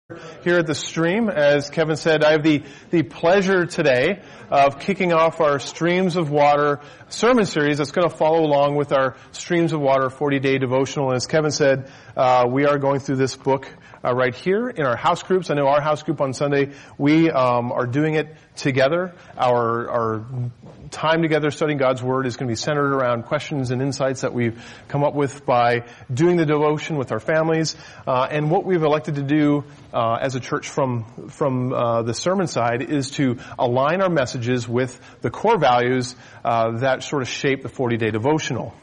Here at the Stream. As Kevin said, I have the pleasure today of kicking off our Streams of Water sermon series that's going to follow along with our Streams of Water 40-day devotional. And as Kevin said, we are going through this book right here in our house groups. I know our house group on Sunday, we are doing it together. Our time together studying God's Word is going to be centered around questions and insights that we've come up with by doing the devotion with our families. And what we've elected to do as a church from the sermon side is to align our messages with the core values that sort of shape the 40-day devotional.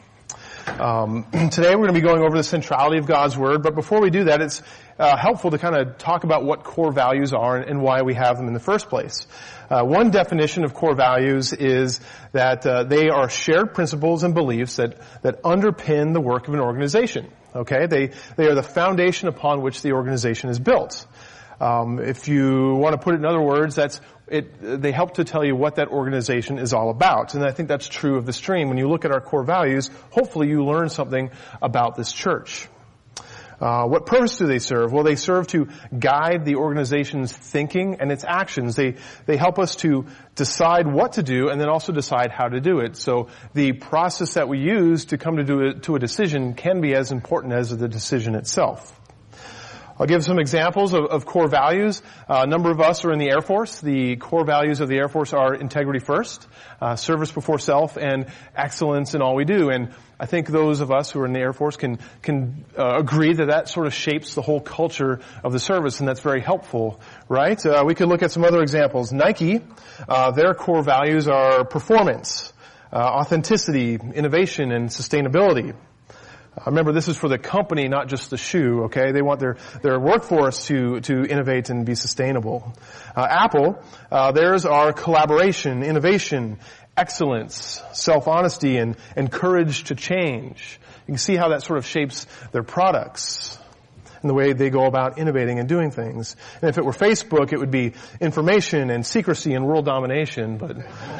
Today we're going to be going over the centrality of God's Word, but before we do that, it's helpful to kind of talk about what core values are and why we have them in the first place. One definition of core values is that they are shared principles and beliefs that underpin the work of an organization. Okay, they are the foundation upon which the organization is built. If you want to put it in other words, they help to tell you what that organization is all about. And I think that's true of the Stream. When you look at our core values, hopefully you learn something about this church. What purpose do they serve? Well, they serve to guide the organization's thinking and its actions. They help us to decide what to do and then also decide how to do it. So the process that we use to come to a decision can be as important as the decision itself. I'll give some examples of core values. A number of us are in the Air Force. The core values of the Air Force are integrity first, service before self, and excellence in all we do. And I think those of us who are in the Air Force can agree that sort of shapes the whole culture of the service, and that's very helpful, right? We could look at some other examples. Nike, their core values are performance, authenticity, innovation, and sustainability. Remember, this is for the company, not just the shoe, okay? They want their workforce to innovate and be sustainable. Apple, theirs are collaboration, innovation, excellence, self-honesty, and courage to change. You can see how that sort of shapes their products and the way they go about innovating and doing things. And if it were Facebook, it would be information and secrecy and world domination, but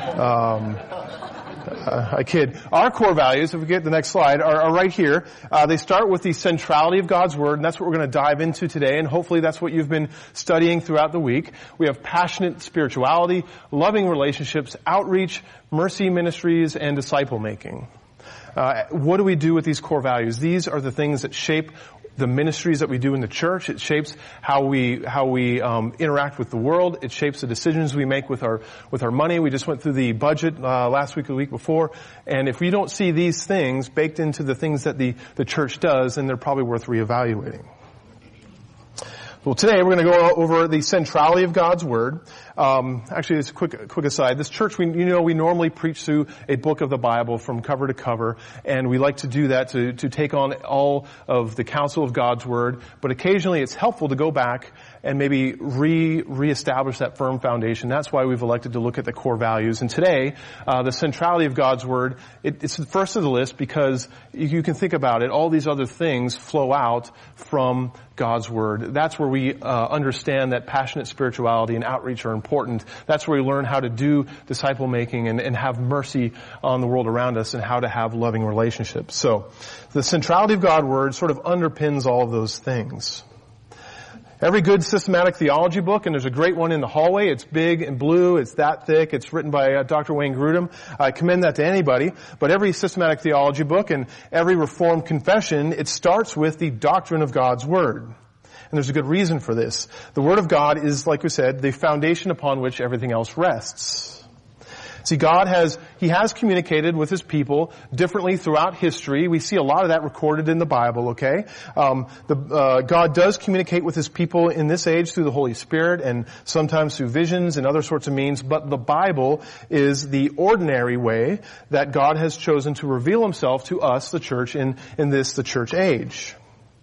I kid. Our core values, if we get the next slide, are right here. They start with the centrality of God's Word, and that's what we're going to dive into today, and hopefully that's what you've been studying throughout the week. We have passionate spirituality, loving relationships, outreach, mercy ministries, and disciple making. What do we do with these core values? These are the things that shape the ministries that we do in the church. It shapes how we interact with the world. It shapes the decisions we make with our money. We just went through the budget last week or the week before, and if we don't see these things baked into the things that the church does, then they're probably worth reevaluating. Well, today we're going to go over the centrality of God's Word. Actually, it's a quick aside. This church, we normally preach through a book of the Bible from cover to cover, and we like to do that to take on all of the counsel of God's Word. But occasionally, it's helpful to go back and maybe reestablish that firm foundation. That's why we've elected to look at the core values. And today, the centrality of God's Word, it's the first of the list because you can think about it. All these other things flow out from God's Word. That's where we understand that passionate spirituality and outreach are important. That's where we learn how to do disciple making and have mercy on the world around us and how to have loving relationships. So the centrality of God's Word sort of underpins all of those things. Every good systematic theology book, and there's a great one in the hallway, it's big and blue, it's that thick, it's written by Dr. Wayne Grudem. I commend that to anybody. But every systematic theology book and every Reformed confession, it starts with the doctrine of God's Word. And there's a good reason for this. The Word of God is, like we said, the foundation upon which everything else rests. See, He has communicated with His people differently throughout history. We see a lot of that recorded in the Bible, okay? God does communicate with His people in this age through the Holy Spirit and sometimes through visions and other sorts of means, but the Bible is the ordinary way that God has chosen to reveal Himself to us, the church, in the church age.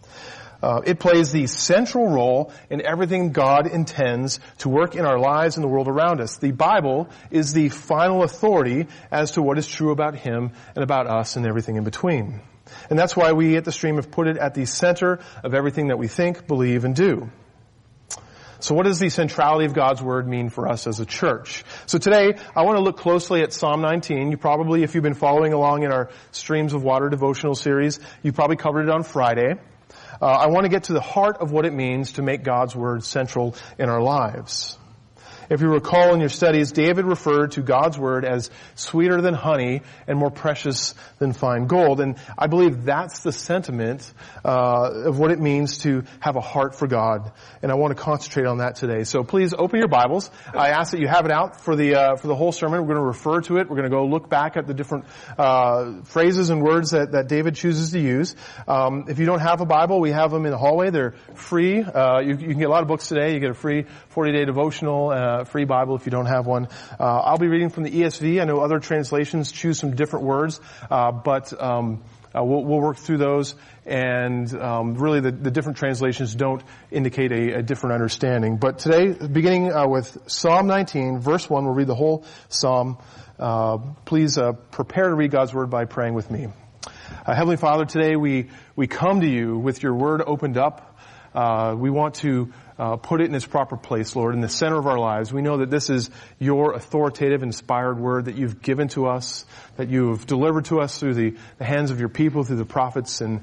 It plays the central role in everything God intends to work in our lives and the world around us. The Bible is the final authority as to what is true about Him and about us and everything in between. And that's why we at the Stream have put it at the center of everything that we think, believe, and do. So what does the centrality of God's Word mean for us as a church? So today, I want to look closely at Psalm 19. You probably, if you've been following along in our Streams of Water devotional series, you probably covered it on Friday. I want to get to the heart of what it means to make God's Word central in our lives. If you recall in your studies, David referred to God's Word as sweeter than honey and more precious than fine gold. And I believe that's the sentiment of what it means to have a heart for God. And I want to concentrate on that today. So please open your Bibles. I ask that you have it out for the whole sermon. We're going to refer to it. We're going to go look back at the different phrases and words that David chooses to use. If you don't have a Bible, we have them in the hallway. They're free. You can get a lot of books today. You get a free 40-day devotional, free Bible if you don't have one. I'll be reading from the ESV. I know other translations choose some different words, but we'll work through those. And really, the different translations don't indicate a different understanding. But today, beginning with Psalm 19, verse 1, we'll read the whole psalm. Please prepare to read God's Word by praying with me. Heavenly Father, today we come to you with your Word opened up. We want to put it in its proper place, Lord, in the center of our lives. We know that this is your authoritative, inspired word that you've given to us, that you've delivered to us through the hands of your people, through the prophets and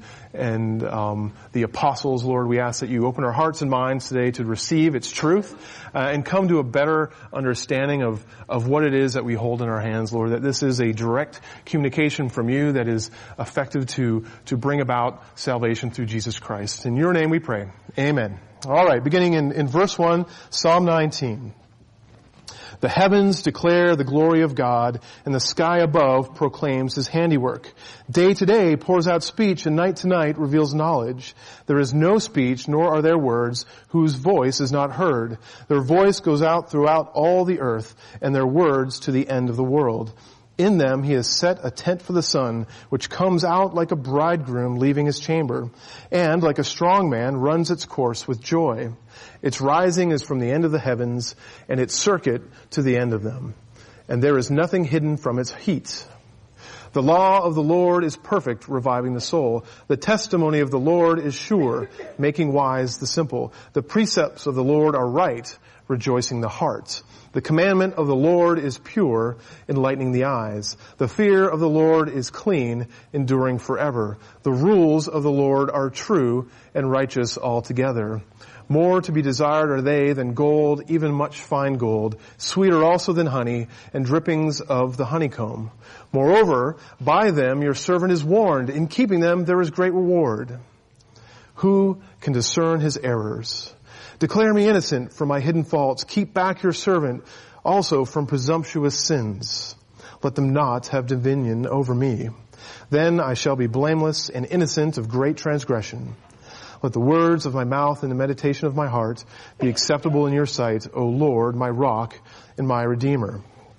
the apostles, Lord. We ask that you open our hearts and minds today to receive its truth and come to a better understanding of what it is that we hold in our hands, Lord, that this is a direct communication from you that is effective to bring about salvation through Jesus Christ. In your name we pray. Amen. All right, beginning in verse 1, Psalm 19. The heavens declare the glory of God, and the sky above proclaims his handiwork. Day to day pours out speech, and night to night reveals knowledge. There is no speech, nor are there words, whose voice is not heard. Their voice goes out throughout all the earth, and their words to the end of the world. In them he has set a tent for the sun, which comes out like a bridegroom leaving his chamber, and like a strong man runs its course with joy. Its rising is from the end of the heavens, and its circuit to the end of them. And there is nothing hidden from its heat. The law of the Lord is perfect, reviving the soul. The testimony of the Lord is sure, making wise the simple. The precepts of the Lord are right, rejoicing the heart. The commandment of the Lord is pure, enlightening the eyes. The fear of the Lord is clean, enduring forever. The rules of the Lord are true and righteous altogether. More to be desired are they than gold, even much fine gold, sweeter also than honey, and drippings of the honeycomb. Moreover, by them your servant is warned. In keeping them there is great reward. Who can discern his errors? Declare me innocent from my hidden faults. Keep back your servant also from presumptuous sins. Let them not have dominion over me. Then I shall be blameless and innocent of great transgression. Let the words of my mouth and the meditation of my heart be acceptable in your sight, O Lord, my rock and my redeemer.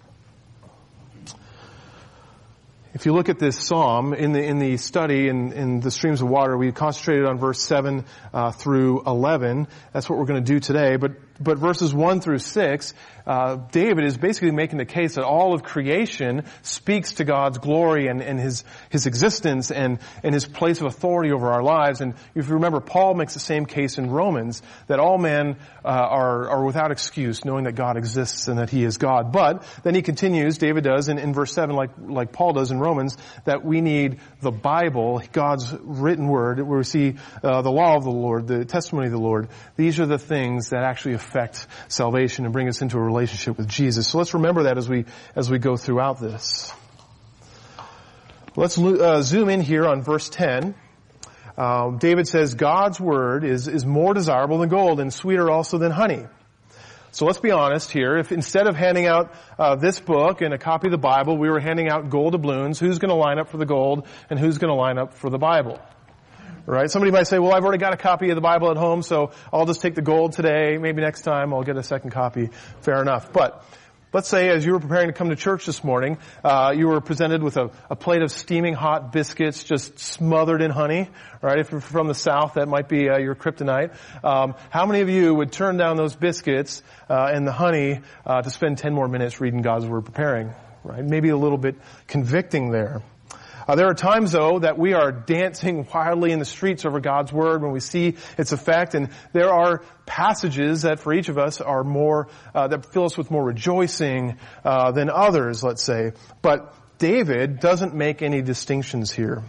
If you look at this psalm in the study in the streams of water, we concentrated on verse 7 through 11. That's what we're going to do today. But verses 1 through 6, David is basically making the case that all of creation speaks to God's glory and his existence and his place of authority over our lives. And if you remember, Paul makes the same case in Romans, that all men are without excuse, knowing that God exists and that he is God. But then he continues, David does, in verse 7, like Paul does in Romans, that we need the Bible, God's written word, where we see the law of the Lord, the testimony of the Lord. These are the things that actually affect salvation and bring us into a relationship with Jesus. So let's remember that as we go throughout this. Let's zoom in here on verse 10. David says, God's word is more desirable than gold and sweeter also than honey. So let's be honest here. If instead of handing out this book and a copy of the Bible, we were handing out gold doubloons, who's going to line up for the gold and who's going to line up for the Bible? Right? Somebody might say, well, I've already got a copy of the Bible at home, so I'll just take the gold today. Maybe next time I'll get a second copy. Fair enough. But let's say as you were preparing to come to church this morning, you were presented with a plate of steaming hot biscuits just smothered in honey. Right? If you're from the South, that might be your kryptonite. How many of you would turn down those biscuits and the honey to spend 10 more minutes reading God's Word preparing? Right? Maybe a little bit convicting there. There are times, though, that we are dancing wildly in the streets over God's Word when we see its effect, and there are passages that for each of us are more, that fill us with more rejoicing than others, let's say. But David doesn't make any distinctions here.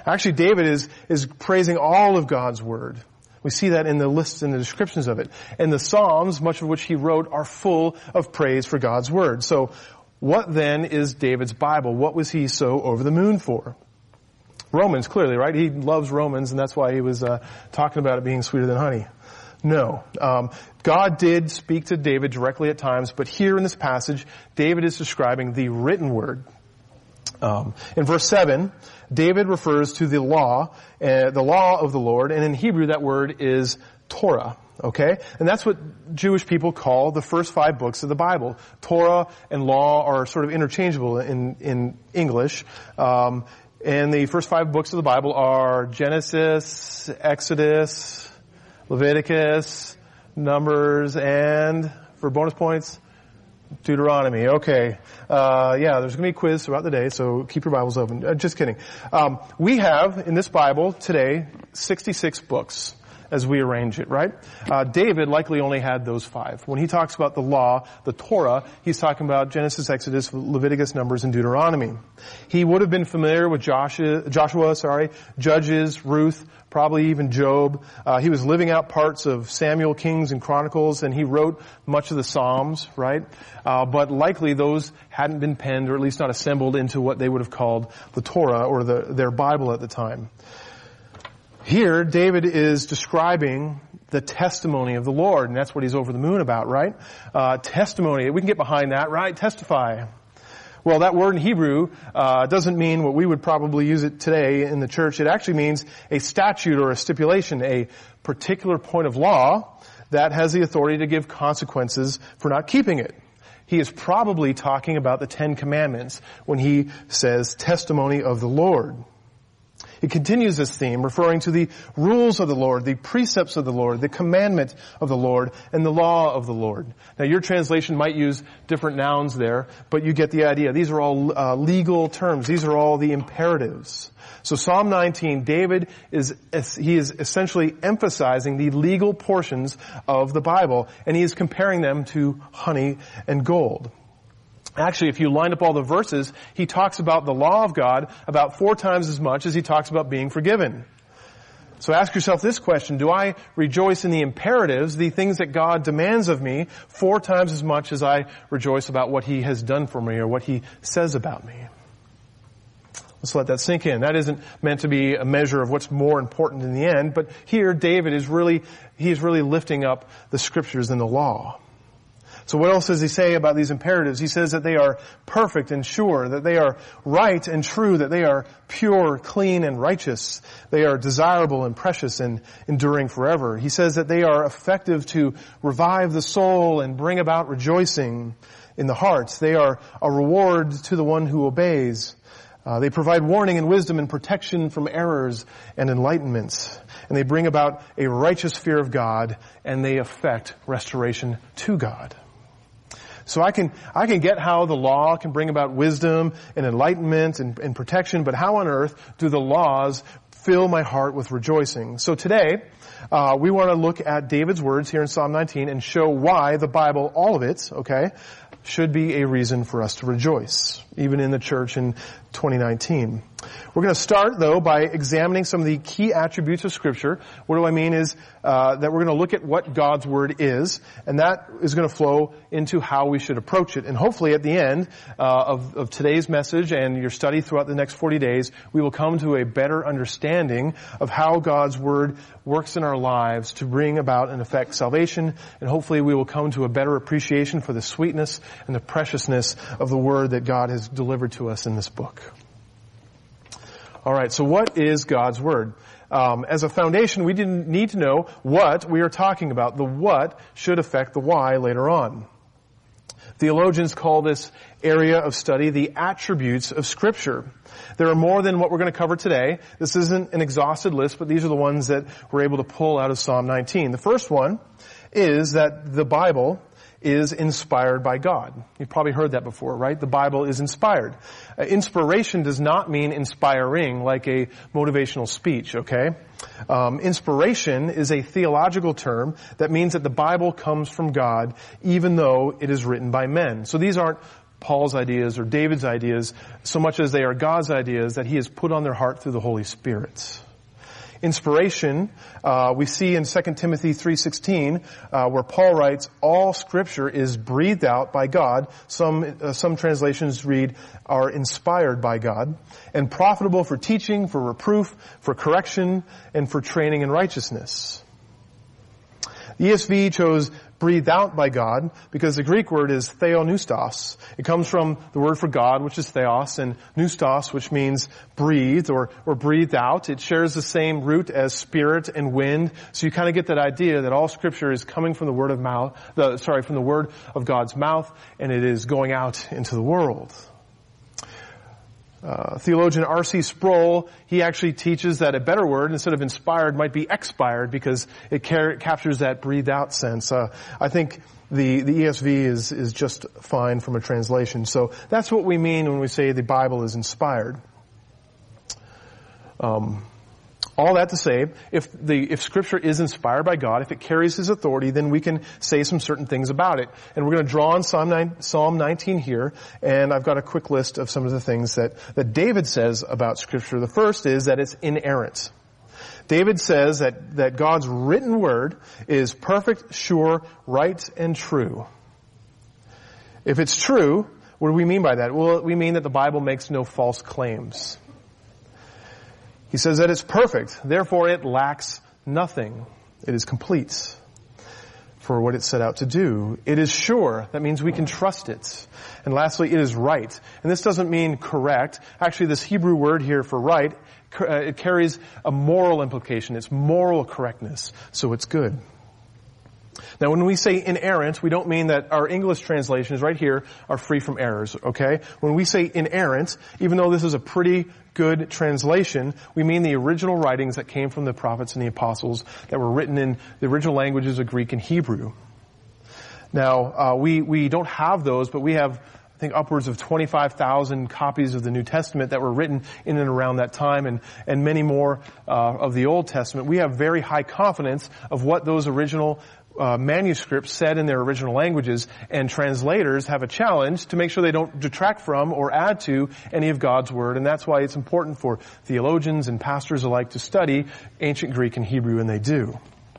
Actually, David is praising all of God's Word. We see that in the lists and the descriptions of it. And the Psalms, much of which he wrote, are full of praise for God's Word. So what then is David's Bible? What was he so over the moon for? Romans, clearly, right? He loves Romans, and that's why he was talking about it being sweeter than honey. No. God did speak to David directly at times, but here in this passage, David is describing the written Word. In verse 7, David refers to the law of the Lord, and in Hebrew that word is Torah. Okay? And that's what Jewish people call the first 5 books of the Bible. Torah and law are sort of interchangeable in English. And the first 5 books of the Bible are Genesis, Exodus, Leviticus, Numbers, and, for bonus points, Deuteronomy. Okay. Yeah, there's going to be a quiz throughout the day, so keep your Bibles open. Just kidding. We have, in this Bible today, 66 books as we arrange it, right? David likely only had those 5. When he talks about the law, the Torah, he's talking about Genesis, Exodus, Leviticus, Numbers, and Deuteronomy. He would have been familiar with Joshua, Judges, Ruth, probably even Job. He was living out parts of Samuel, Kings, and Chronicles, and he wrote much of the Psalms, right? But likely those hadn't been penned, or at least not assembled into what they would have called the Torah, or their Bible at the time. Here, David is describing the testimony of the Lord, and that's what he's over the moon about, right? Testimony, we can get behind that, right? Testify. Well, that word in Hebrew doesn't mean what we would probably use it today in the church. It actually means a statute or a stipulation, a particular point of law that has the authority to give consequences for not keeping it. He is probably talking about the 10 Commandments when he says testimony of the Lord. It continues this theme, referring to the rules of the Lord, the precepts of the Lord, the commandment of the Lord, and the law of the Lord. Now, your translation might use different nouns there, but you get the idea. These are all legal terms. These are all the imperatives. So Psalm 19, David is essentially emphasizing the legal portions of the Bible, and he is comparing them to honey and gold. Actually, if you line up all the verses, he talks about the law of God about 4 times as much as he talks about being forgiven. So ask yourself this question: do I rejoice in the imperatives, the things that God demands of me, 4 times as much as I rejoice about what he has done for me or what he says about me? Let's let that sink in. That isn't meant to be a measure of what's more important in the end, but here David is really lifting up the scriptures and the law. So what else does he say about these imperatives? He says that they are perfect and sure, that they are right and true, that they are pure, clean, and righteous. They are desirable and precious and enduring forever. He says that they are effective to revive the soul and bring about rejoicing in the heart. They are a reward to the one who obeys. They provide warning and wisdom and protection from errors and enlightenments. And they bring about a righteous fear of God, and they effect restoration to God. So I can get how the law can bring about wisdom and enlightenment and protection, but how on earth do the laws fill my heart with rejoicing? So today, we want to look at David's words here in Psalm 19 and show why the Bible, all of it, okay, should be a reason for us to rejoice, even in the church in 2019. We're going to start, though, by examining some of the key attributes of Scripture. What do I mean is that we're going to look at what God's Word is, and that is going to flow into how we should approach it. And hopefully at the end of today's message and your study throughout the next 40 days, we will come to a better understanding of how God's Word works in our lives to bring about and effect salvation, and hopefully we will come to a better appreciation for the sweetness and the preciousness of the Word that God has delivered to us in this book. All right, so what is God's Word? As a foundation, we didn't need to know what we are talking about. The what should affect the why later on. Theologians call this area of study the attributes of Scripture. There are more than what we're going to cover today. This isn't an exhausted list, but these are the ones that we're able to pull out of Psalm 19. The first one is that the Bible is inspired by God. You've probably heard that before, right? The Bible is inspired. Inspiration does not mean inspiring like a motivational speech, okay? Inspiration is a theological term that means that the Bible comes from God even though it is written by men. So these aren't Paul's ideas or David's ideas so much as they are God's ideas that he has put on their heart through the Holy Spirit. Inspiration, we see in 2 Timothy 3:16, where Paul writes, all Scripture is breathed out by God. Some translations read, are inspired by God, and profitable for teaching, for reproof, for correction, and for training in righteousness. The ESV chose breathed out by God because the Greek word is theopneustos. It comes from the word for God, which is theos, and pneustos, which means breathed or breathed out. It shares the same root as spirit and wind. So you kind of get that idea that all Scripture is coming from the word of God's mouth, and it is going out into the world. Theologian R.C. Sproul, he actually teaches that a better word, instead of inspired, might be expired because it captures that breathed out sense. I think the ESV is just fine from a translation. So that's what we mean when we say the Bible is inspired. All that to say, if Scripture is inspired by God, if it carries His authority, then we can say some certain things about it. And we're going to draw on Psalm 19 here, and I've got a quick list of some of the things that David says about Scripture. The first is that it's inerrant. David says that God's written word is perfect, sure, right, and true. If it's true, what do we mean by that? Well, we mean that the Bible makes no false claims. He says that it's perfect, therefore it lacks nothing. It is complete for what it set out to do. It is sure, that means we can trust it. And lastly, it is right. And this doesn't mean correct. Actually, this Hebrew word here for right, it carries a moral implication. It's moral correctness, so it's good. Now, when we say inerrant, we don't mean that our English translations right here are free from errors, okay? When we say inerrant, even though this is a pretty good translation, we mean the original writings that came from the prophets and the apostles that were written in the original languages of Greek and Hebrew. Now, we don't have those, but we have, I think, upwards of 25,000 copies of the New Testament that were written in and around that time, and many more of the Old Testament. We have very high confidence of what those original manuscripts said in their original languages, and translators have a challenge to make sure they don't detract from or add to any of God's Word, and that's why it's important for theologians and pastors alike to study ancient Greek and Hebrew, and they do.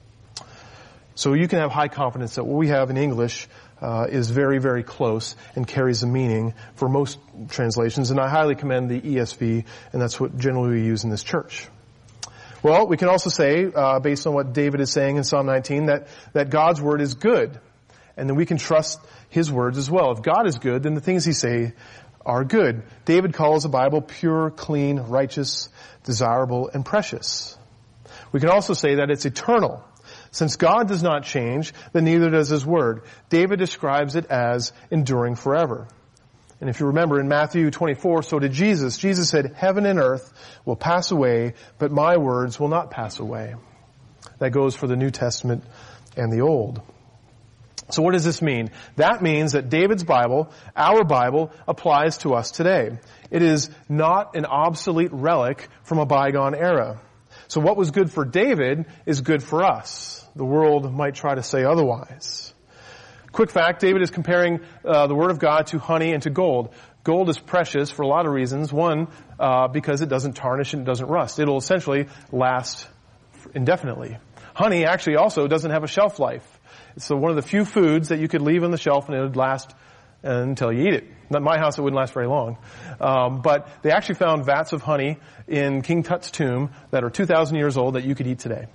So you can have high confidence that what we have in English is very, very close and carries a meaning for most translations, and I highly commend the ESV, and that's what generally we use in this church. Well, we can also say, based on what David is saying in Psalm 19, that God's Word is good. And then we can trust His words as well. If God is good, then the things He say are good. David calls the Bible pure, clean, righteous, desirable, and precious. We can also say that it's eternal. Since God does not change, then neither does His Word. David describes it as enduring forever. And if you remember in Matthew 24, so did Jesus. Jesus said, heaven and earth will pass away, but my words will not pass away. That goes for the New Testament and the Old. So what does this mean? That means that David's Bible, our Bible, applies to us today. It is not an obsolete relic from a bygone era. So what was good for David is good for us. The world might try to say otherwise. Quick fact, David is comparing the Word of God to honey and to gold. Gold is precious for a lot of reasons. One, because it doesn't tarnish and it doesn't rust. It'll essentially last indefinitely. Honey actually also doesn't have a shelf life. It's one of the few foods that you could leave on the shelf and it would last until you eat it. Not my house, it wouldn't last very long. But they actually found vats of honey in King Tut's tomb that are 2,000 years old that you could eat today.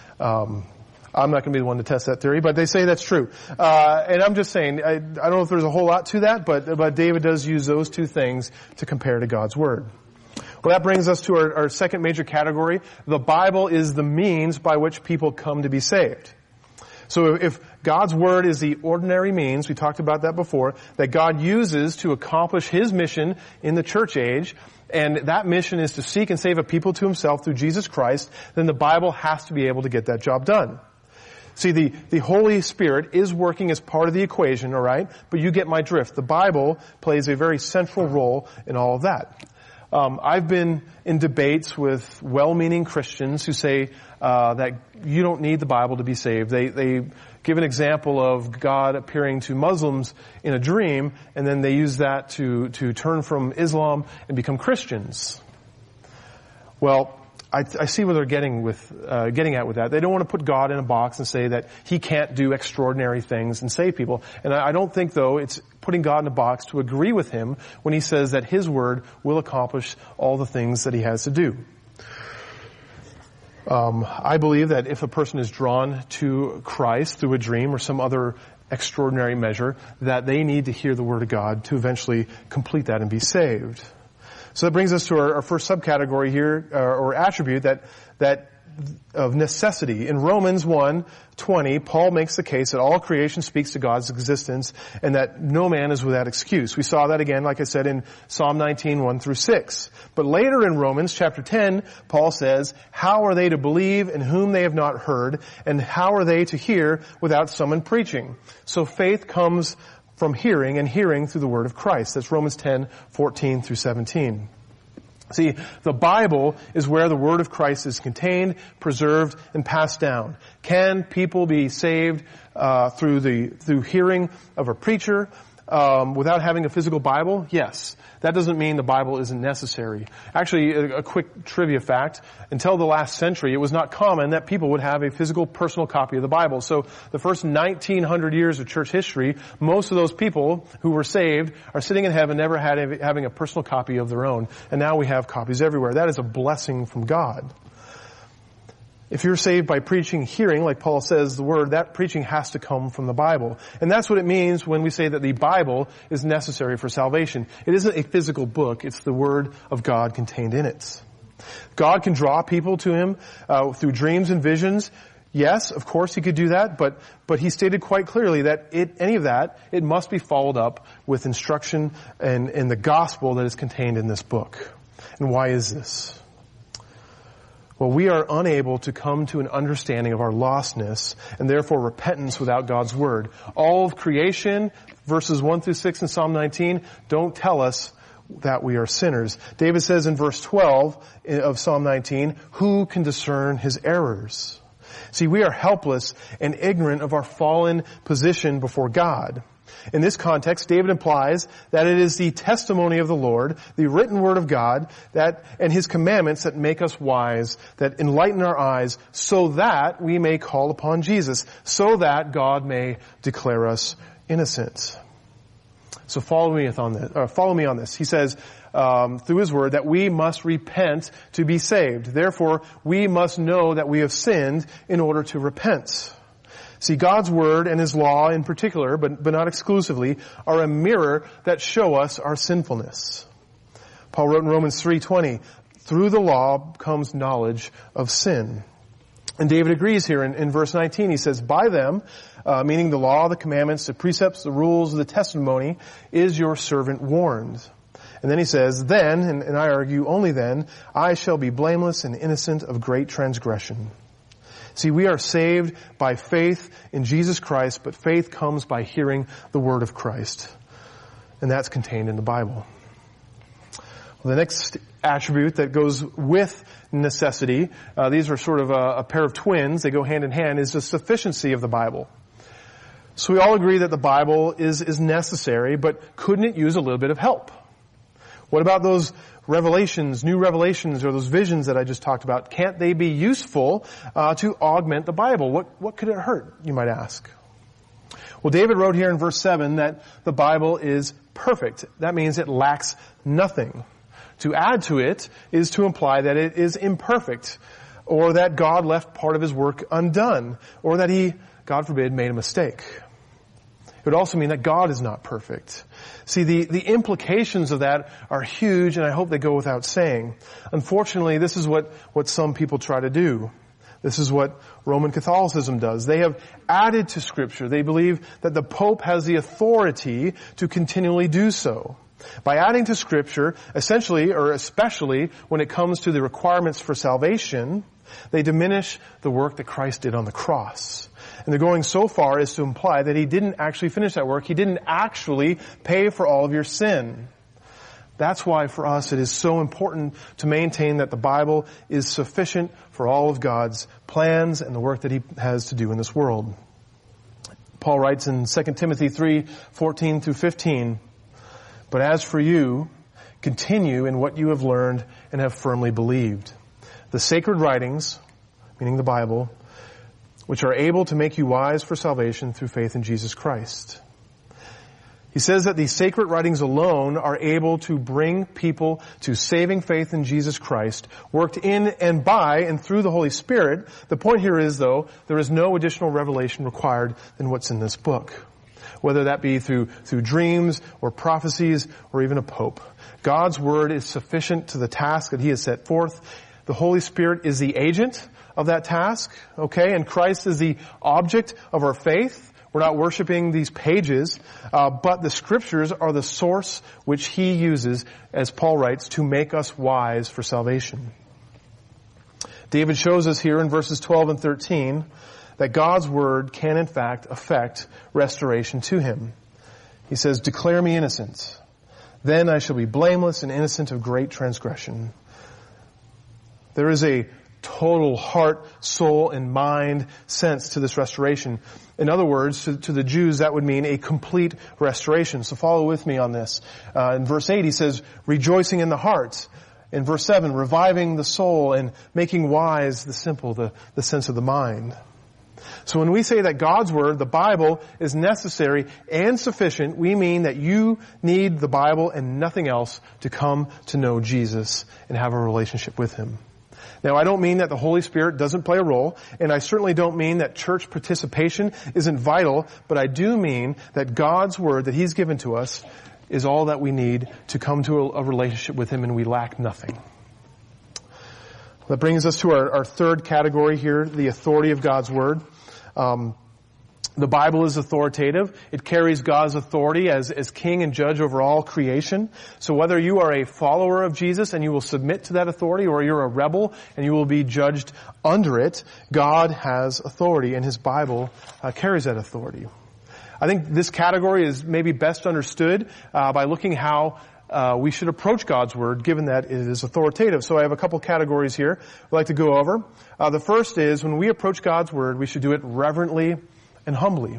I'm not going to be the one to test that theory, but they say that's true. And I'm just saying, I don't know if there's a whole lot to that, but David does use those two things to compare to God's Word. Well, that brings us to our second major category. The Bible is the means by which people come to be saved. So if God's Word is the ordinary means, we talked about that before, that God uses to accomplish His mission in the church age, and that mission is to seek and save a people to Himself through Jesus Christ, then the Bible has to be able to get that job done. See, the Holy Spirit is working as part of the equation, all right? But you get my drift. The Bible plays a very central role in all of that. I've been in debates with well-meaning Christians who say that you don't need the Bible to be saved. They give an example of God appearing to Muslims in a dream, and then they use that to turn from Islam and become Christians. Well, I see what they're getting at with that. They don't want to put God in a box and say that He can't do extraordinary things and save people. And I don't think, though, it's putting God in a box to agree with Him when He says that His Word will accomplish all the things that He has to do. I believe that if a person is drawn to Christ through a dream or some other extraordinary measure, that they need to hear the Word of God to eventually complete that and be saved. So that brings us to our first subcategory here, or attribute that of necessity. In Romans 1:20, Paul makes the case that all creation speaks to God's existence and that no man is without excuse. We saw that again, like I said, in Psalm 19:1-6. But later in Romans chapter 10, Paul says, how are they to believe in whom they have not heard, and how are they to hear without someone preaching? So faith comes from hearing, and hearing through the word of Christ. That's Romans 10:14-17. See, the Bible is where the word of Christ is contained, preserved, and passed down. Can people be saved through hearing of a preacher without having a physical Bible? Yes. That doesn't mean the Bible isn't necessary. Actually, a quick trivia fact, until the last century, it was not common that people would have a physical personal copy of the Bible. So the first 1900 years of church history, most of those people who were saved are sitting in heaven never having a personal copy of their own. And now we have copies everywhere. That is a blessing from God. If you're saved by preaching, hearing, like Paul says the word, that preaching has to come from the Bible. And that's what it means when we say that the Bible is necessary for salvation. It isn't a physical book, it's the word of God contained in it. God can draw people to Him through dreams and visions. Yes, of course He could do that, but He stated quite clearly that it must be followed up with instruction and the gospel that is contained in this book. And why is this? Well, we are unable to come to an understanding of our lostness and therefore repentance without God's Word. All of creation, verses 1-6 in Psalm 19, don't tell us that we are sinners. David says in verse 12 of Psalm 19, who can discern his errors? See, we are helpless and ignorant of our fallen position before God. In this context, David implies that it is the testimony of the Lord, the written word of God, and His commandments that make us wise, that enlighten our eyes, so that we may call upon Jesus, so that God may declare us innocent. So follow me on this. He says, through His word, that we must repent to be saved. Therefore, we must know that we have sinned in order to repent. See, God's Word and His law in particular, but not exclusively, are a mirror that show us our sinfulness. Paul wrote in Romans 3:20, through the law comes knowledge of sin. And David agrees here in verse 19. He says, by them, meaning the law, the commandments, the precepts, the rules, the testimony, is your servant warned. And then he says, then, and I argue only then, I shall be blameless and innocent of great transgression. See, we are saved by faith in Jesus Christ, but faith comes by hearing the word of Christ. And that's contained in the Bible. Well, the next attribute that goes with necessity, these are sort of a pair of twins, they go hand in hand, is the sufficiency of the Bible. So we all agree that the Bible is necessary, but couldn't it use a little bit of help? What about those revelations, new revelations, or those visions that I just talked about? Can't they be useful to augment the Bible? What could it hurt, you might ask? Well, David wrote here in verse 7 that the Bible is perfect. That means it lacks nothing. To add to it is to imply that it is imperfect, or that God left part of His work undone, or that He, God forbid, made a mistake. It would also mean that God is not perfect. See, the implications of that are huge, and I hope they go without saying. Unfortunately, this is what some people try to do. This is what Roman Catholicism does. They have added to Scripture. They believe that the Pope has the authority to continually do so. By adding to Scripture, essentially, or especially when it comes to the requirements for salvation, they diminish the work that Christ did on the cross. And they're going so far as to imply that He didn't actually finish that work. He didn't actually pay for all of your sin. That's why for us it is so important to maintain that the Bible is sufficient for all of God's plans and the work that He has to do in this world. Paul writes in 2 Timothy 3:14 through 15, "But as for you, continue in what you have learned and have firmly believed. The sacred writings," meaning the Bible, "which are able to make you wise for salvation through faith in Jesus Christ." He says that these sacred writings alone are able to bring people to saving faith in Jesus Christ, worked in and by and through the Holy Spirit. The point here is, though, there is no additional revelation required than what's in this book, whether that be through dreams or prophecies or even a pope. God's Word is sufficient to the task that He has set forth. The Holy Spirit is the agent of that task, okay? And Christ is the object of our faith. We're not worshiping these pages, but the Scriptures are the source which He uses, as Paul writes, to make us wise for salvation. David shows us here in verses 12 and 13 that God's Word can in fact affect restoration to him. He says, "Declare me innocent. Then I shall be blameless and innocent of great transgression." There is a total heart, soul, and mind sense to this restoration. In other words, to the Jews, that would mean a complete restoration. So follow with me on this. In verse 8, he says, "Rejoicing in the heart." In verse 7, "Reviving the soul and making wise the simple," the sense of the mind. So when we say that God's Word, the Bible, is necessary and sufficient, we mean that you need the Bible and nothing else to come to know Jesus and have a relationship with Him. Now, I don't mean that the Holy Spirit doesn't play a role, and I certainly don't mean that church participation isn't vital, but I do mean that God's Word that He's given to us is all that we need to come to a relationship with Him, and we lack nothing. That brings us to our third category here, the authority of God's Word. The Bible is authoritative. It carries God's authority as king and judge over all creation. So whether you are a follower of Jesus and you will submit to that authority, or you're a rebel and you will be judged under it, God has authority, and His Bible carries that authority. I think this category is maybe best understood by looking how we should approach God's Word, given that it is authoritative. So I have a couple categories here I'd like to go over. The first is, when we approach God's Word, we should do it reverently and humbly.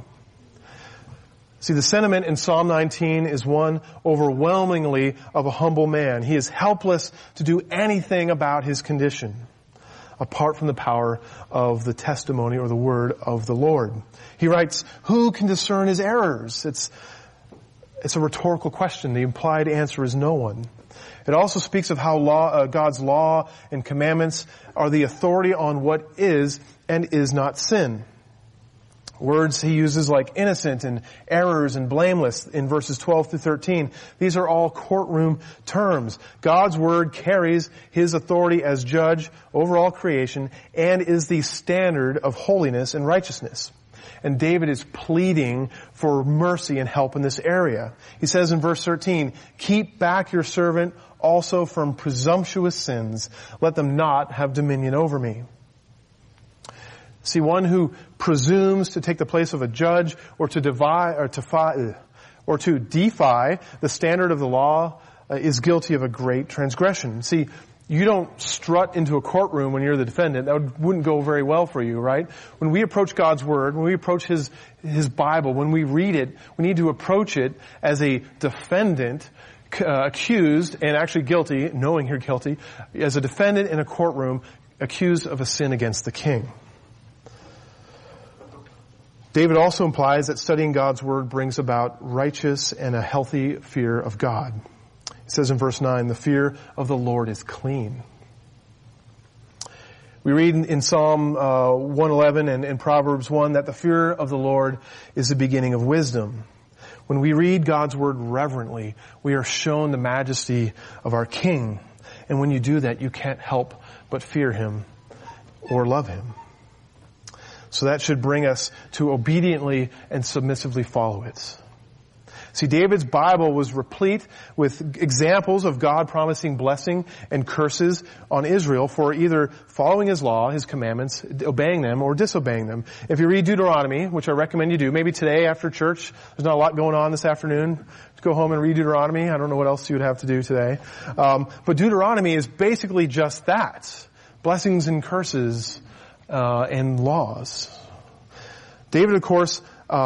See, the sentiment in Psalm 19 is one overwhelmingly of a humble man. He is helpless to do anything about his condition, apart from the power of the testimony or the word of the Lord. He writes, "Who can discern his errors?" It's a rhetorical question. The implied answer is no one. It also speaks of how God's law and commandments are the authority on what is and is not sin. Words he uses like innocent and errors and blameless in verses 12 through 13. These are all courtroom terms. God's Word carries His authority as judge over all creation and is the standard of holiness and righteousness. And David is pleading for mercy and help in this area. He says in verse 13, "Keep back your servant also from presumptuous sins. Let them not have dominion over me." See, one who presumes to take the place of a judge or to defy the standard of the law is guilty of a great transgression. See, you don't strut into a courtroom when you're the defendant. That wouldn't go very well for you, right? When we approach God's Word, when we approach His Bible, when we read it, we need to approach it as a defendant, accused and actually guilty, knowing you're guilty, as a defendant in a courtroom accused of a sin against the king. David also implies that studying God's Word brings about righteous and a healthy fear of God. He says in verse 9, "The fear of the Lord is clean." We read in Psalm 111 and in Proverbs 1 that the fear of the Lord is the beginning of wisdom. When we read God's Word reverently, we are shown the majesty of our King. And when you do that, you can't help but fear Him or love Him. So that should bring us to obediently and submissively follow it. See, David's Bible was replete with examples of God promising blessing and curses on Israel for either following His law, His commandments, obeying them, or disobeying them. If you read Deuteronomy, which I recommend you do, maybe today after church, there's not a lot going on this afternoon, go home and read Deuteronomy. I don't know what else you would have to do today. But Deuteronomy is basically just that. Blessings and curses, and laws. David, of course,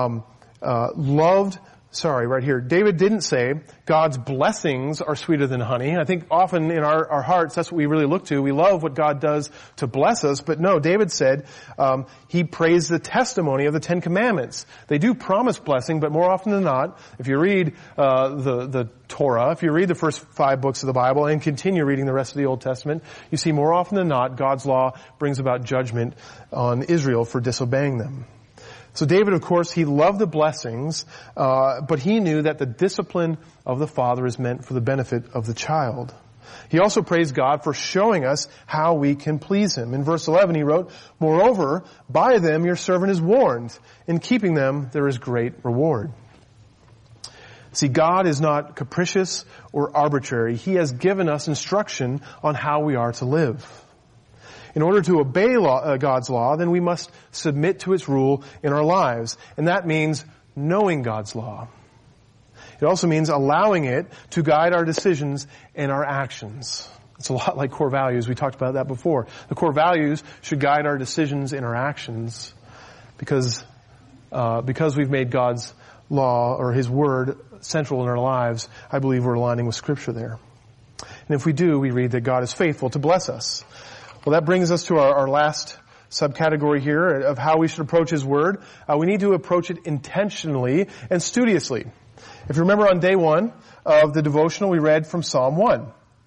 David didn't say God's blessings are sweeter than honey. I think often in our hearts, that's what we really look to. We love what God does to bless us. But no, David said, he praised the testimony of the Ten Commandments. They do promise blessing, but more often than not, if you read, the Torah, if you read the first 5 books of the Bible and continue reading the rest of the Old Testament, you see more often than not, God's law brings about judgment on Israel for disobeying them. So David, of course, he loved the blessings, but he knew that the discipline of the father is meant for the benefit of the child. He also praised God for showing us how we can please Him. In verse 11 he wrote, "Moreover, by them your servant is warned. In keeping them there is great reward." See, God is not capricious or arbitrary. He has given us instruction on how we are to live. In order to obey God's law, then we must submit to its rule in our lives. And that means knowing God's law. It also means allowing it to guide our decisions and our actions. It's a lot like core values. We talked about that before. The core values should guide our decisions and our actions because we've made God's law or His Word central in our lives. I believe we're aligning with Scripture there. And if we do, we read that God is faithful to bless us. Well, that brings us to our last subcategory here of how we should approach His Word. We need to approach it intentionally and studiously. If you remember on day 1 of the devotional, we read from Psalm 1.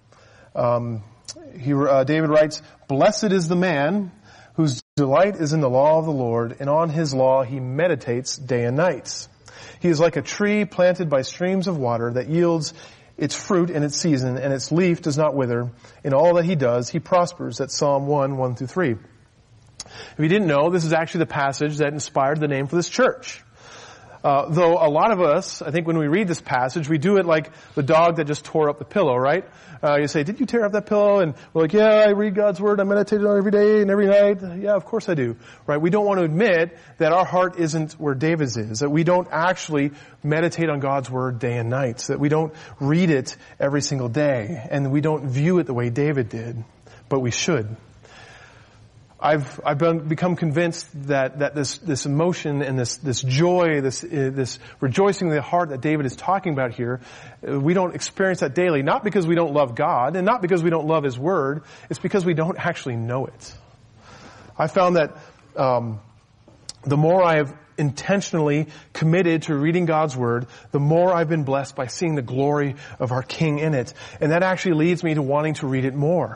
David writes, "Blessed is the man whose delight is in the law of the Lord, and on His law he meditates day and night. He is like a tree planted by streams of water that yields its fruit in its season, and its leaf does not wither. In all that he does, he prospers." That's Psalm 1 through 3. If you didn't know, this is actually the passage that inspired the name for this church. Though a lot of us, I think when we read this passage, we do it like the dog that just tore up the pillow, right? You say, "Did you tear up that pillow?" And we're like, "Yeah, I read God's Word, I meditate on it every day and every night." Yeah, of course I do. Right? We don't want to admit that our heart isn't where David's is, that we don't actually meditate on God's Word day and night, that we don't read it every single day, and we don't view it the way David did. But we should. I've become convinced that this emotion and this joy, this rejoicing in the heart that David is talking about here, we don't experience that daily. Not because we don't love God, and not because we don't love His Word. It's because we don't actually know it. I found that the more I have intentionally committed to reading God's Word, the more I've been blessed by seeing the glory of our King in it, and that actually leads me to wanting to read it more.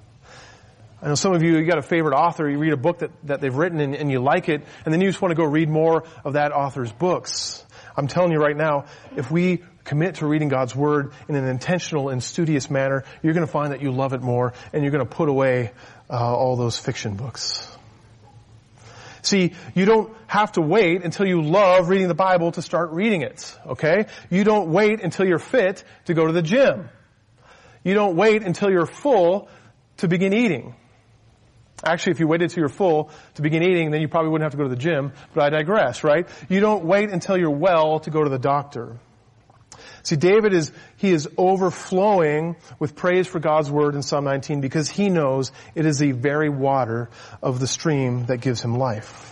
I know some of you got a favorite author, you read a book that they've written and you like it, and then you just want to go read more of that author's books. I'm telling you right now, if we commit to reading God's Word in an intentional and studious manner, you're going to find that you love it more, and you're going to put away all those fiction books. See, you don't have to wait until you love reading the Bible to start reading it, okay? You don't wait until you're fit to go to the gym. You don't wait until you're full to begin eating. Actually, if you waited till you're full to begin eating, then you probably wouldn't have to go to the gym, but I digress, right? You don't wait until you're well to go to the doctor. See, David is overflowing with praise for God's Word in Psalm 19 because he knows it is the very water of the stream that gives him life.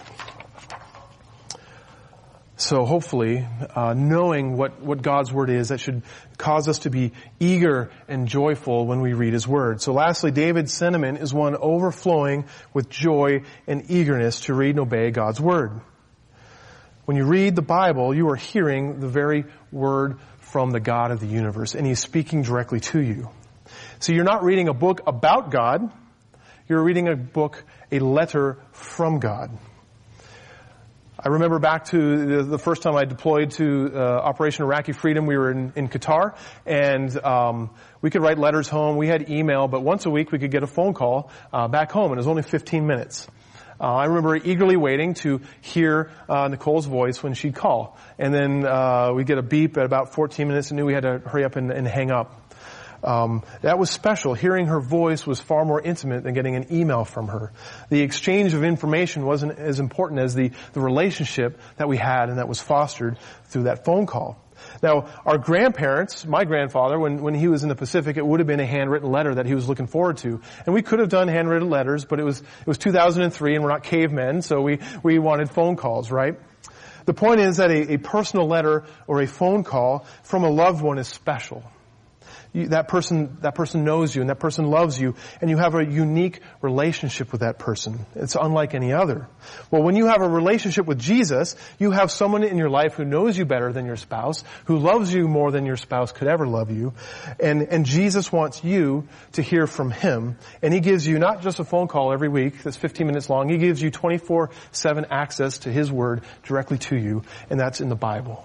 So hopefully, knowing what God's Word is, that should cause us to be eager and joyful when we read His Word. So lastly, David's sentiment is one overflowing with joy and eagerness to read and obey God's Word. When you read the Bible, you are hearing the very Word from the God of the universe, and He's speaking directly to you. So you're not reading a book about God, you're reading a letter from God. I remember back to the first time I deployed to Operation Iraqi Freedom. We were in Qatar, and we could write letters home. We had email, but once a week we could get a phone call back home, and it was only 15 minutes. I remember eagerly waiting to hear Nicole's voice when she'd call. And then we'd get a beep at about 14 minutes and knew we had to hurry up and hang up. That was special. Hearing her voice was far more intimate than getting an email from her. The exchange of information wasn't as important as the relationship that we had and that was fostered through that phone call. Now, our grandparents, my grandfather, when he was in the Pacific, it would have been a handwritten letter that he was looking forward to. And we could have done handwritten letters, but it was 2003 and we're not cavemen, so we wanted phone calls, right? The point is that a personal letter or a phone call from a loved one is special. That person knows you and that person loves you and you have a unique relationship with that person. It's unlike any other. Well, when you have a relationship with Jesus, you have someone in your life who knows you better than your spouse, who loves you more than your spouse could ever love you. And Jesus wants you to hear from Him. And He gives you not just a phone call every week that's 15 minutes long. He gives you 24/7 access to His Word directly to you. And that's in the Bible.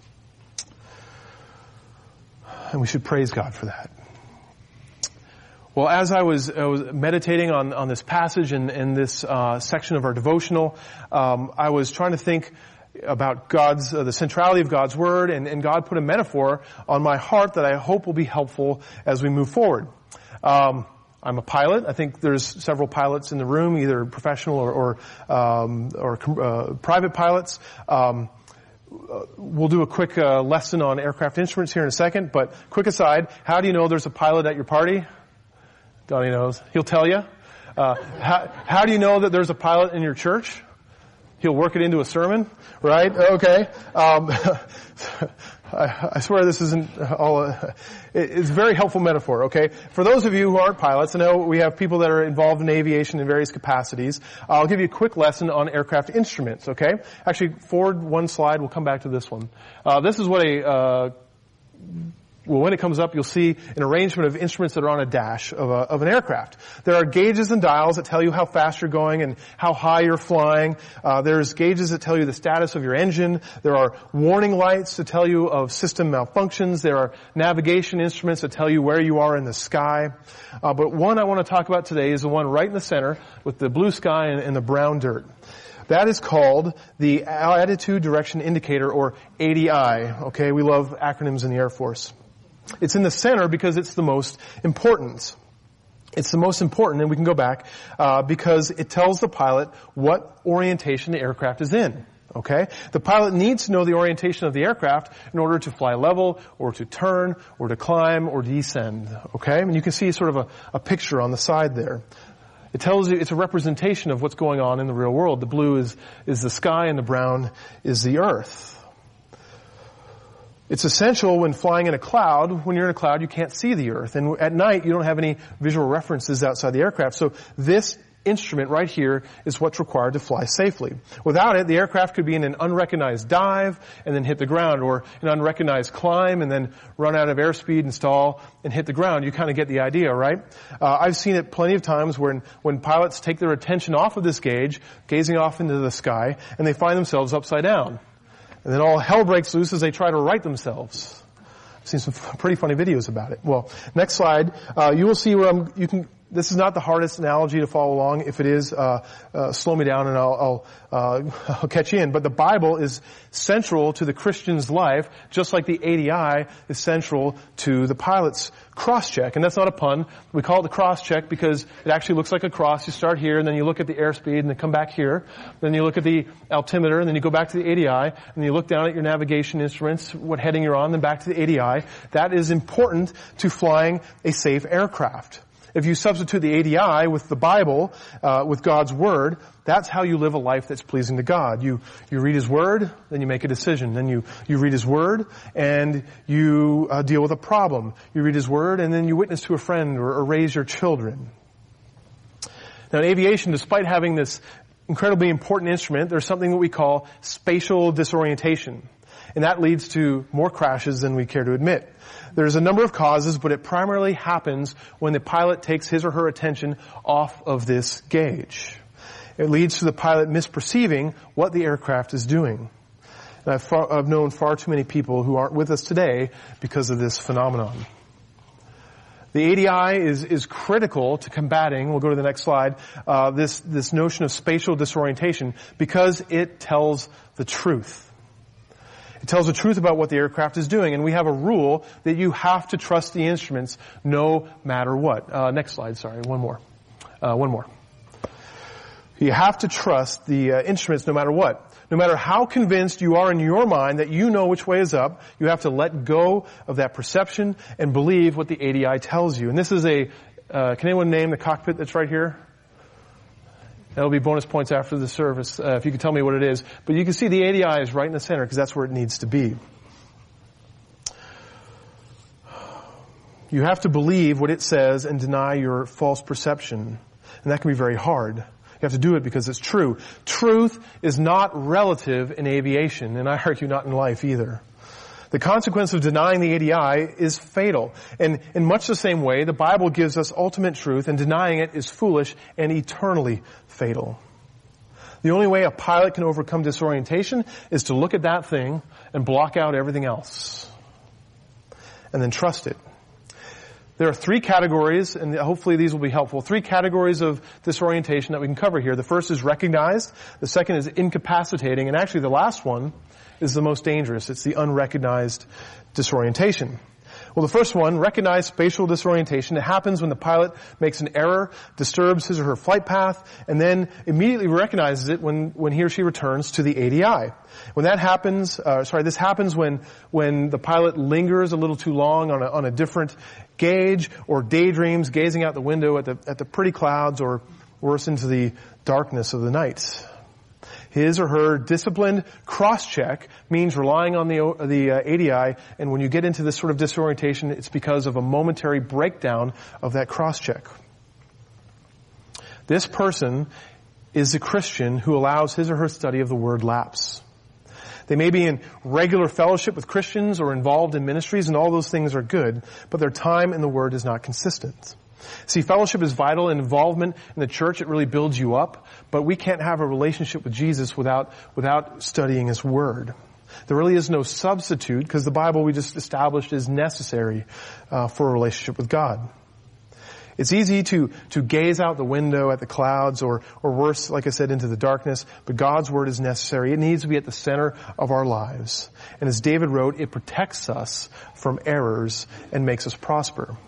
And we should praise God for that. Well, as I was meditating on this passage and this section of our devotional, I was trying to think about the centrality of God's Word, and God put a metaphor on my heart that I hope will be helpful as we move forward. I'm a pilot. I think there's several pilots in the room, either professional or private pilots. We'll do a quick lesson on aircraft instruments here in a second, but quick aside, how do you know there's a pilot at your party? Donnie knows. He'll tell you. How do you know that there's a pilot in your church? He'll work it into a sermon, right? Okay. I swear this isn't all, it's a very helpful metaphor, okay? For those of you who aren't pilots, I know we have people that are involved in aviation in various capacities. I'll give you a quick lesson on aircraft instruments, okay? Actually, forward one slide, we'll come back to this one. This is what when it comes up, you'll see an arrangement of instruments that are on a dash of an aircraft. There are gauges and dials that tell you how fast you're going and how high you're flying. There's gauges that tell you the status of your engine. There are warning lights to tell you of system malfunctions. There are navigation instruments that tell you where you are in the sky. But one I want to talk about today is the one right in the center with the blue sky and the brown dirt. That is called the Attitude Direction Indicator, or ADI. Okay, we love acronyms in the Air Force. It's in the center because it's the most important. It's the most important, and we can go back, because it tells the pilot what orientation the aircraft is in. Okay? The pilot needs to know the orientation of the aircraft in order to fly level, or to turn, or to climb, or descend. Okay? And you can see sort of a picture on the side there. It tells you, it's a representation of what's going on in the real world. The blue is the sky and the brown is the earth. It's essential when flying in a cloud. When you're in a cloud, you can't see the earth. And at night, you don't have any visual references outside the aircraft. So this instrument right here is what's required to fly safely. Without it, the aircraft could be in an unrecognized dive and then hit the ground, or an unrecognized climb and then run out of airspeed and stall and hit the ground. You kind of get the idea, right? I've seen it plenty of times when pilots take their attention off of this gauge, gazing off into the sky, and they find themselves upside down. And then all hell breaks loose as they try to right themselves. I've seen some pretty funny videos about it. Well, next slide. You will see where this is not the hardest analogy to follow along. If it is, slow me down and I'll catch you in. But the Bible is central to the Christian's life, just like the ADI is central to the pilot's cross-check. And that's not a pun. We call it the cross-check because it actually looks like a cross. You start here, and then you look at the airspeed, and then come back here. Then you look at the altimeter, and then you go back to the ADI, and then you look down at your navigation instruments, what heading you're on, then back to the ADI. That is important to flying a safe aircraft. If you substitute the ADI with the Bible, with God's Word, that's how you live a life that's pleasing to God. You read His Word, then you make a decision. Then you read His Word, and you deal with a problem. You read His Word, and then you witness to a friend or raise your children. Now in aviation, despite having this incredibly important instrument, there's something that we call spatial disorientation. And that leads to more crashes than we care to admit. There's a number of causes, but it primarily happens when the pilot takes his or her attention off of this gauge. It leads to the pilot misperceiving what the aircraft is doing. And I've known far too many people who aren't with us today because of this phenomenon. The ADI is critical to combating, we'll go to the next slide, this notion of spatial disorientation because it tells the truth. It tells the truth about what the aircraft is doing, and we have a rule that you have to trust the instruments no matter what. Next slide, sorry, one more. You have to trust the instruments no matter what. No matter how convinced you are in your mind that you know which way is up, you have to let go of that perception and believe what the ADI tells you. And this is can anyone name the cockpit that's right here? That'll be bonus points after the service, if you can tell me what it is. But you can see the ADI is right in the center because that's where it needs to be. You have to believe what it says and deny your false perception. And that can be very hard. You have to do it because it's true. Truth is not relative in aviation, and I argue not in life either. The consequence of denying the ADI is fatal. And in much the same way, the Bible gives us ultimate truth, and denying it is foolish and eternally fatal. The only way a pilot can overcome disorientation is to look at that thing and block out everything else. And then trust it. There are three categories, and hopefully these will be helpful. Three categories of disorientation that we can cover here. The first is recognized. The second is incapacitating. And actually the last one is the most dangerous. It's the unrecognized disorientation. Well, the first one, recognized spatial disorientation, it happens when the pilot makes an error, disturbs his or her flight path, and then immediately recognizes it when he or she returns to the ADI. When that happens, this happens when the pilot lingers a little too long on a different gauge, or daydreams gazing out the window at the pretty clouds, or worse, into the darkness of the night. His or her disciplined cross-check means relying on the ADI, and when you get into this sort of disorientation, it's because of a momentary breakdown of that cross-check. This person is a Christian who allows his or her study of the Word lapse. They may be in regular fellowship with Christians or involved in ministries, and all those things are good, but their time in the Word is not consistent. See, fellowship is vital, and involvement in the church, it really builds you up, but we can't have a relationship with Jesus without studying His Word. There really is no substitute, because the Bible we just established is necessary for a relationship with God. It's easy to gaze out the window at the clouds, or worse, like I said, into the darkness, but God's Word is necessary. It needs to be at the center of our lives. And as David wrote, it protects us from errors and makes us prosper.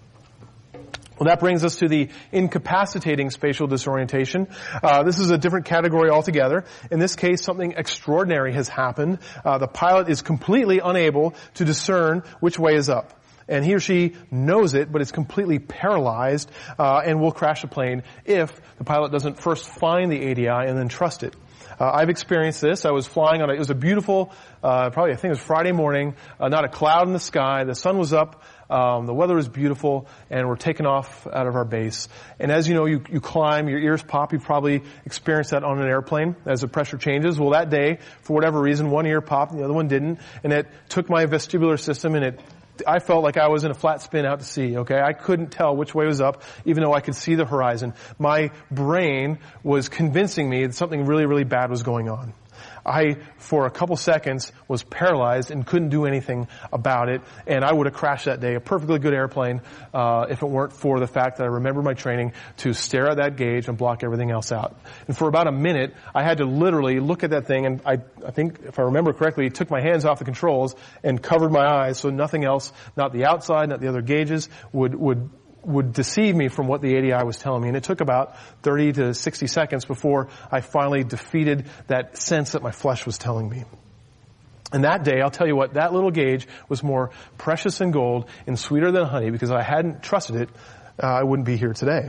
Well, that brings us to the incapacitating spatial disorientation. This is a different category altogether. In this case, something extraordinary has happened. The pilot is completely unable to discern which way is up. And he or she knows it, but is completely paralyzed, and will crash the plane if the pilot doesn't first find the ADI and then trust it. I've experienced this. I was flying it was a beautiful, I think it was Friday morning, not a cloud in the sky. The sun was up. The weather was beautiful, and we're taking off out of our base. And as you know, you climb, your ears pop. You've probably experienced that on an airplane as the pressure changes. Well, that day, for whatever reason, one ear popped and the other one didn't. And it took my vestibular system, and I felt like I was in a flat spin out to sea, okay? I couldn't tell which way was up, even though I could see the horizon. My brain was convincing me that something really, really bad was going on. I, for a couple seconds, was paralyzed and couldn't do anything about it, and I would have crashed that day. A perfectly good airplane, if it weren't for the fact that I remember my training to stare at that gauge and block everything else out. And for about a minute, I had to literally look at that thing, and I think, if I remember correctly, took my hands off the controls and covered my eyes so nothing else, not the outside, not the other gauges, would deceive me from what the ADI was telling me. And it took about 30 to 60 seconds before I finally defeated that sense that my flesh was telling me. And that day, I'll tell you what, that little gauge was more precious than gold and sweeter than honey, because if I hadn't trusted it, I wouldn't be here today.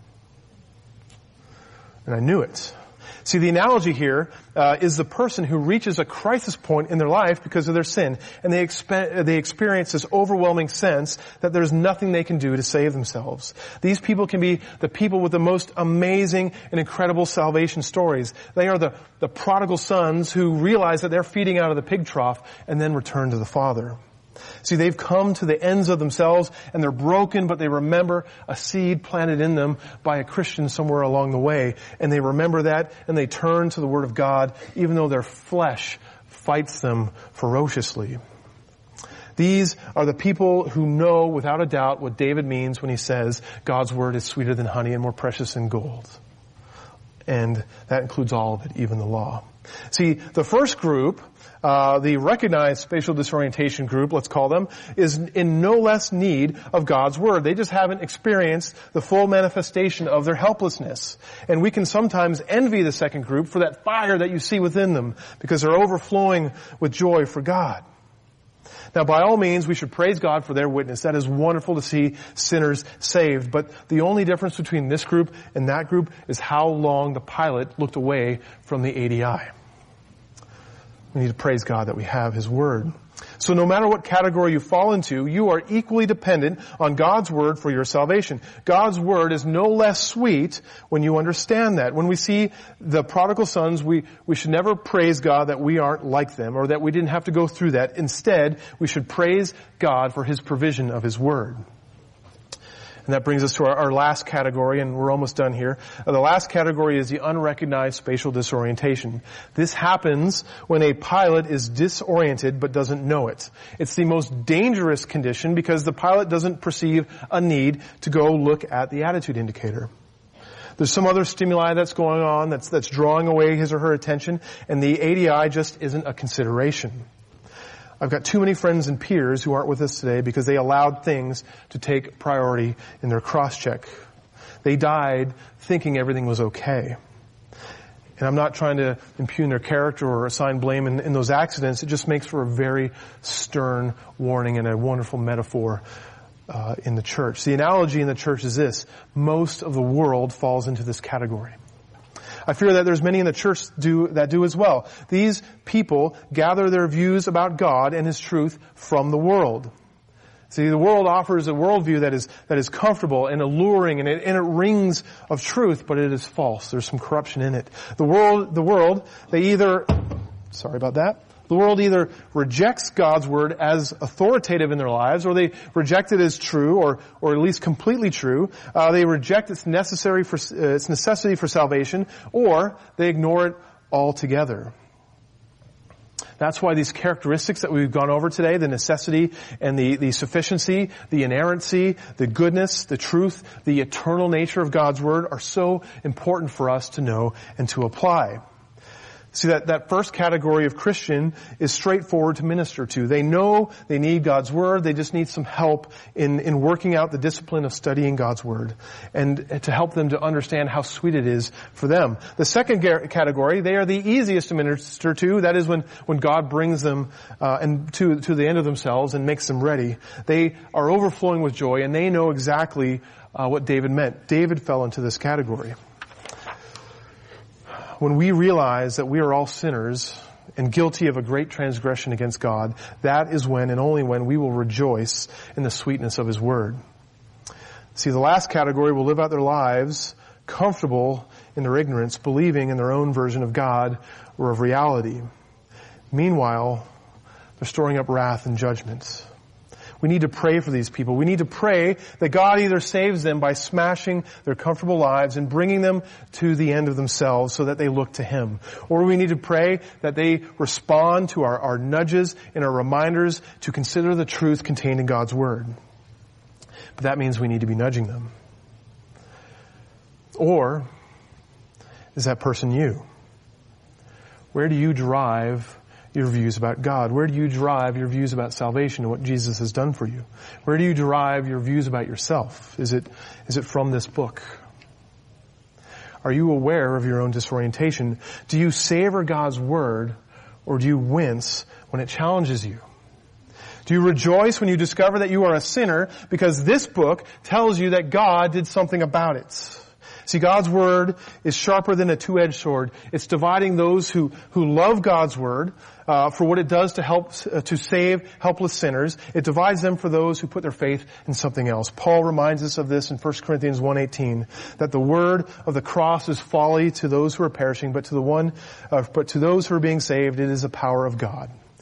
And I knew it. See, the analogy here is the person who reaches a crisis point in their life because of their sin, and they experience this overwhelming sense that there's nothing they can do to save themselves. These people can be the people with the most amazing and incredible salvation stories. They are the prodigal sons who realize that they're feeding out of the pig trough and then return to the Father. See, they've come to the ends of themselves, and they're broken, but they remember a seed planted in them by a Christian somewhere along the way. And they remember that, and they turn to the Word of God, even though their flesh fights them ferociously. These are the people who know without a doubt what David means when he says God's word is sweeter than honey and more precious than gold. And that includes all of it, even the law. See, the first group, the recognized spatial disorientation group, let's call them, is in no less need of God's word. They just haven't experienced the full manifestation of their helplessness. And we can sometimes envy the second group for that fire that you see within them because they're overflowing with joy for God. Now, by all means, we should praise God for their witness. That is wonderful to see sinners saved. But the only difference between this group and that group is how long the pilot looked away from the ADI. We need to praise God that we have His Word. So no matter what category you fall into, you are equally dependent on God's Word for your salvation. God's Word is no less sweet when you understand that. When we see the prodigal sons, we should never praise God that we aren't like them or that we didn't have to go through that. Instead, we should praise God for His provision of His Word. And that brings us to our last category, and we're almost done here. The last category is the unrecognized spatial disorientation. This happens when a pilot is disoriented but doesn't know it. It's the most dangerous condition because the pilot doesn't perceive a need to go look at the attitude indicator. There's some other stimuli that's going on that's drawing away his or her attention, and the ADI just isn't a consideration. I've got too many friends and peers who aren't with us today because they allowed things to take priority in their cross-check. They died thinking everything was okay. And I'm not trying to impugn their character or assign blame in those accidents. It just makes for a very stern warning and a wonderful metaphor in the church. The analogy in the church is this: most of the world falls into this category. I fear that there's many in the church that do as well. These people gather their views about God and His truth from the world. See, the world offers a worldview that is comfortable and alluring, and it rings of truth, but it is false. There's some corruption in it. The world, the world either rejects God's word as authoritative in their lives, or they reject it as true, or at least completely true. They reject its necessity for salvation, or they ignore it altogether. That's why these characteristics that we've gone over today, the necessity and the sufficiency, the inerrancy, the goodness, the truth, the eternal nature of God's word are so important for us to know and to apply. See, that first category of Christian is straightforward to minister to. They know they need God's Word. They just need some help in working out the discipline of studying God's Word and to help them to understand how sweet it is for them. The second category, they are the easiest to minister to. That is when God brings them and to the end of themselves and makes them ready. They are overflowing with joy, and they know exactly what David meant. David fell into this category. When we realize that we are all sinners and guilty of a great transgression against God, that is when and only when we will rejoice in the sweetness of His Word. See, the last category will live out their lives comfortable in their ignorance, believing in their own version of God or of reality. Meanwhile, they're storing up wrath and judgment. We need to pray for these people. We need to pray that God either saves them by smashing their comfortable lives and bringing them to the end of themselves so that they look to Him. Or we need to pray that they respond to our nudges and our reminders to consider the truth contained in God's Word. But that means we need to be nudging them. Or is that person you? Where do you derive your views about God? Where do you derive your views about salvation and what Jesus has done for you? Where do you derive your views about yourself? Is it from this book? Are you aware of your own disorientation? Do you savor God's Word, or do you wince when it challenges you? Do you rejoice when you discover that you are a sinner because this book tells you that God did something about it? See, God's Word is sharper than a two-edged sword. It's dividing those who love God's Word for what it does to help to save helpless sinners. It divides them for those who put their faith in something else. Paul reminds us of this in 1 Corinthians 1:18, that the word of the cross is folly to those who are perishing, but to those who are being saved, it is the power of God.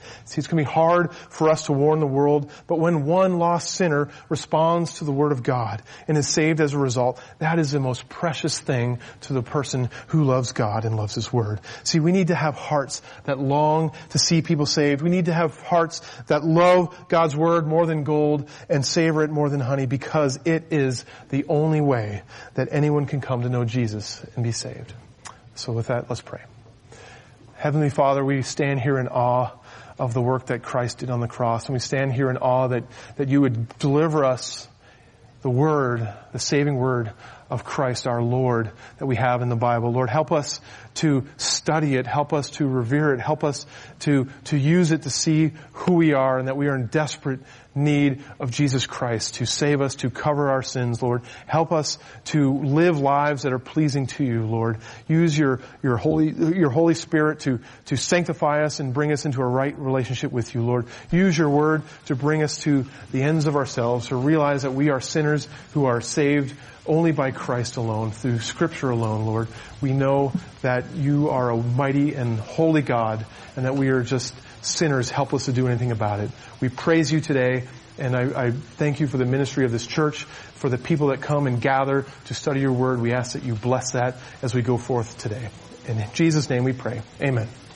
See, it's going to be hard for us to warn the world, but when one lost sinner responds to the Word of God and is saved as a result, that is the most precious thing to the person who loves God and loves His Word. See, we need to have hearts that long to see people saved. We need to have hearts that love God's Word more than gold and savor it more than honey, because it is the only way that anyone can come to know Jesus and be saved. So with that, let's pray. Heavenly Father, we stand here in awe of the work that Christ did on the cross, and we stand here in awe that you would deliver us the Word, the saving Word of Christ our Lord that we have in the Bible. Lord, help us to study it. Help us to revere it. Help us to use it to see who we are and that we are in desperate need of Jesus Christ to save us, to cover our sins, Lord. Help us to live lives that are pleasing to you, Lord. Use your Holy Spirit to sanctify us and bring us into a right relationship with you, Lord. Use your Word to bring us to the ends of ourselves, to realize that we are sinners who are saved only by Christ alone, through Scripture alone, Lord. We know that you are a mighty and holy God, and that we are just sinners helpless to do anything about it. We praise you today, and I thank you for the ministry of this church, for the people that come and gather to study your Word. We ask that you bless that as we go forth today. In Jesus' name we pray. Amen.